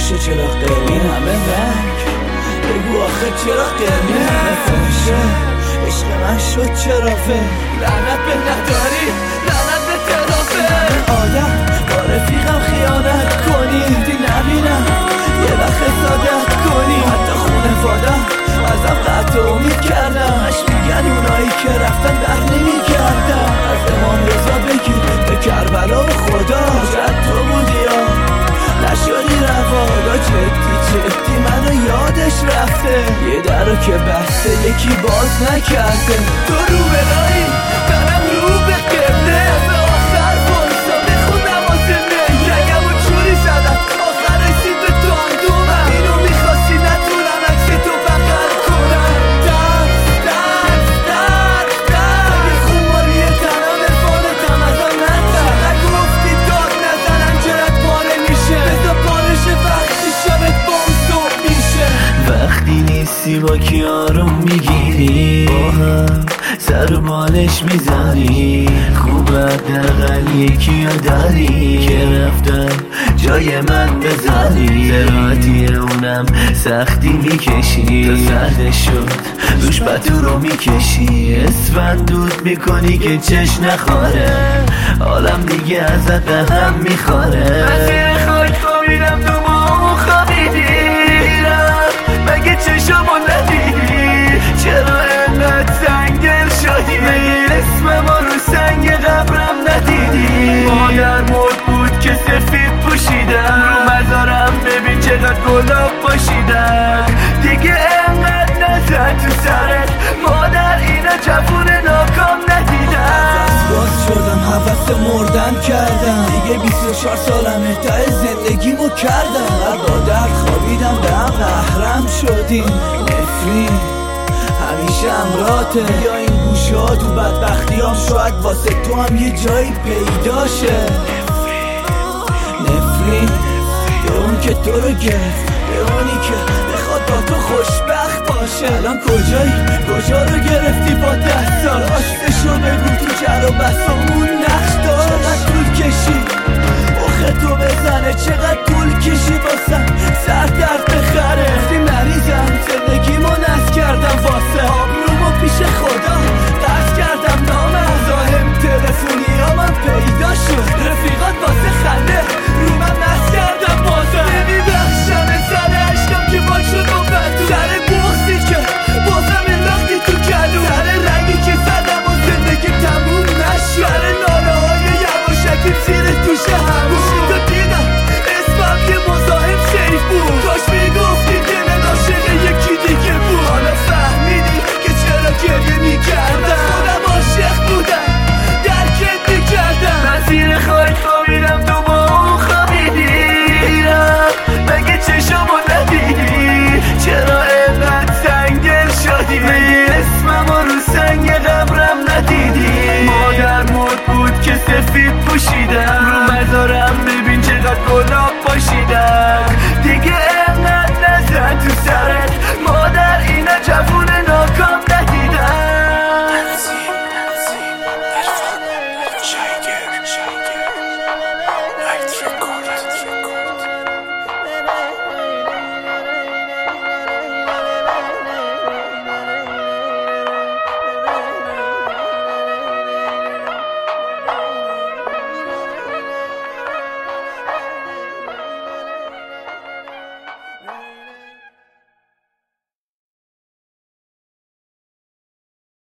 باشه چرا قرمین همه رنگ، بگو آخه چرا قرمین همه فاشه، عشق من شد چرافه، لعنت به نداری لعنت به ترافه. آدم با رفیقم خیانت کنی دی نبینم یه وقت حسادت کنی، حتی خونوادم ازم قطع امید کردم، اش میگن اونایی که رفتن در نمی کردم. از امام رضا بگیر به کربلا و خدا، شاید تو بودی یا نشدی روادا، جدی منو یادش رفته، یه درو که بسته یکی باز نکرده. تو رو به رایی منم رو به قبله، به آخر بایستا بخون نماز نه، رگم و چوری زدم آخر رسید به تو اندومم، اینو میخواستی نتونم عکس تو بغل کنم. اگه خونمالی تنم افانتم ازم نتر، نگفتی داد نزنم چرت پاره میشه، بزا پارش وقتی شبت بام صبح میشه. وقتی نیستی با کی آروم میگیری، با هم سر و بالش میزنی، خوب حداقل یکی داری که رفتن جای من بذاری، زراعتی اونم سختی میکشی، تا سرد شد روش پتو رو میکشی، اسفند دود میکنی که چش نخوره، عالم دیگه ازت به هم میخوره. من زیر خاک خوابیدم تو با اون خوابیدی، مگه چشمو ندیدی، چرا انقدر سنگل شدی، مگه اسم ما رو سنگ قبرم ندیدی. مادر مرد بود که سفید پوشیدم، رو مزارم ببین چقدر گلاب پاشیدن، دیگه انقدر نزد تو سرت مادر، اینا جوون ناکام ندیدن. باز شدم حوث مردن کردم، دیگه 24 سالمه ته زندگیمو کردم، با درد خوابیدم به هم محرم شدیم. نفرین همیشه امراته، یا این گوشه تو بدبختیام شاید واسه تو هم یه جایی پیدا شه. نفرین به اون که تو رو گرفت، به اونی که بخواد با تو خوشبخت باشه. الان کجایی کجا رو گرفتی با 10 سال، آشتشو بگو تو جر و بسامون نقش داشت. چقدر طول کشید اخه تو بزنه، چقدر طول کشید واسم سر درد بخره. گفتی مریضم زندگیمو نز کردم، واسه آبرومو پیش خدا قرض کردم، نامم مزاحم تلفنی ها من پیدا شد، رفیقات واسه خنده رو من نز کردم، بازم نمیبخشم سر عشقم که باک شد و بدو، سر بغضی که بازم انداختی تو کلو، سر رنگی که زدم و زندگیم تموم نشد، سر ناله های یواشکیم زیر توش همون تو دیدم اسمم یه مزاحم سیف بود، کاش میگفتی دل عاشق یکی دیگه بود. حالا فهمیدی که چرا گریه میکردم، خودم عاشق بودم درکت میکردم. من زیر خاک خوابیدم تو با اون خوابیدیرم، مگه چشمو ندیدی، چرا اینقدر سنگل شدی، مگه اسممو رو سنگ قبرم ندیدی. مادر مرد بود که سفید پوشیدم، رو مزارم ببین چقدر گلاب پاشیدن، دیگه اینقدر نزد تو سرت